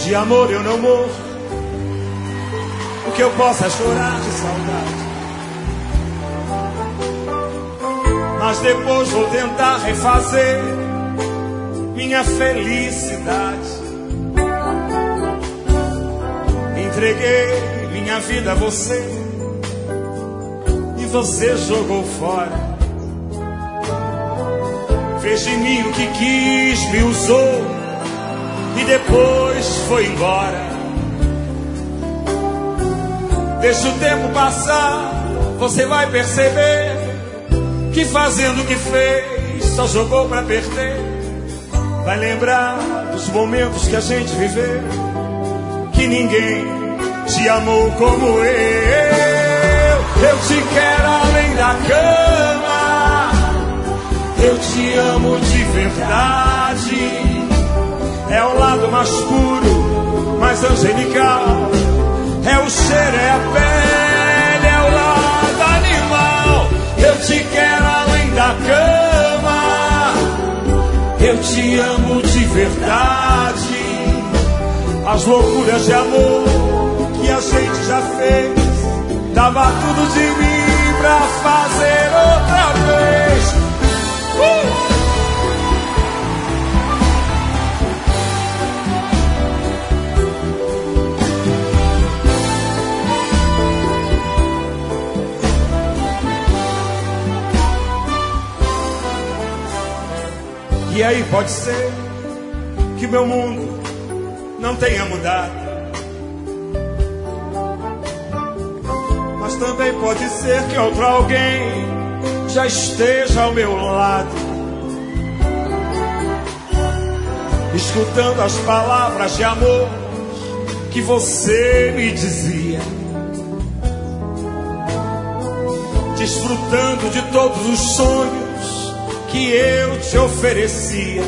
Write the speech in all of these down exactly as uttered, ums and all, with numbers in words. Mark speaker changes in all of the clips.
Speaker 1: De amor eu não morro, o que eu posso é chorar de saudade. Mas depois vou tentar refazer minha felicidade. Entreguei minha vida a você e você jogou fora. Fez de mim o que quis, me usou e depois foi embora. Deixa o tempo passar, você vai perceber que fazendo o que fez só jogou pra perder. Vai lembrar dos momentos que a gente viveu, que ninguém te amou como eu. Eu te quero além da cama, eu te amo de verdade. É o lado mais puro, mais angelical. É o cheiro, é a pele, é o lado animal. Eu te quero além da cama, eu te amo de verdade. As loucuras de amor que a gente já fez, dava tudo de mim pra fazer outra vez. uh! E aí pode ser que meu mundo não tenha mudado, mas também pode ser que outro alguém já esteja ao meu lado, escutando as palavras de amor que você me dizia, desfrutando de todos os sonhos que eu te oferecia,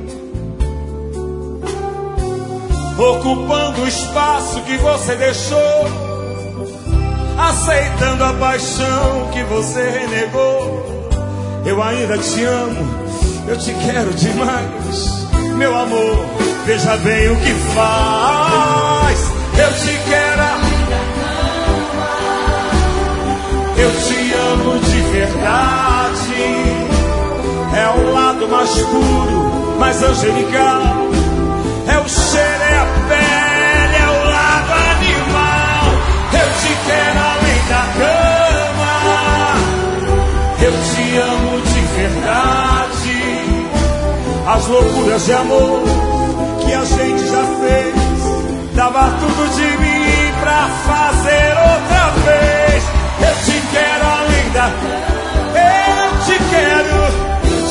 Speaker 1: ocupando o espaço que você deixou, aceitando a paixão que você renegou. Eu ainda te amo, eu te quero demais, meu amor, veja bem o que faz. Eu te quero, eu te amo de verdade. É o lado mais puro, mais angelical. É o cheiro, é a pele, é o lado animal. Eu te quero além da cama, eu te amo de verdade. As loucuras de amor que a gente já fez, dava tudo de mim pra fazer outra vez. Eu te quero além da cama, eu te quero,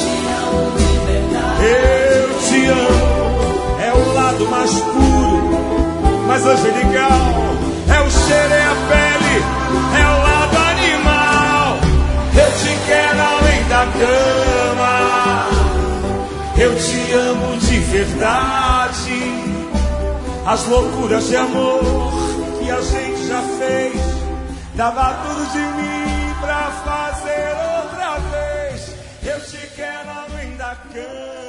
Speaker 1: eu te amo. É o lado mais puro, mais angelical. É o cheiro, é a pele, é o lado animal. Eu te quero além da cama, eu te amo de verdade. As loucuras de amor que a gente já fez, dava tudo de mim pra fazer outra vez. Eu te quero além da cama.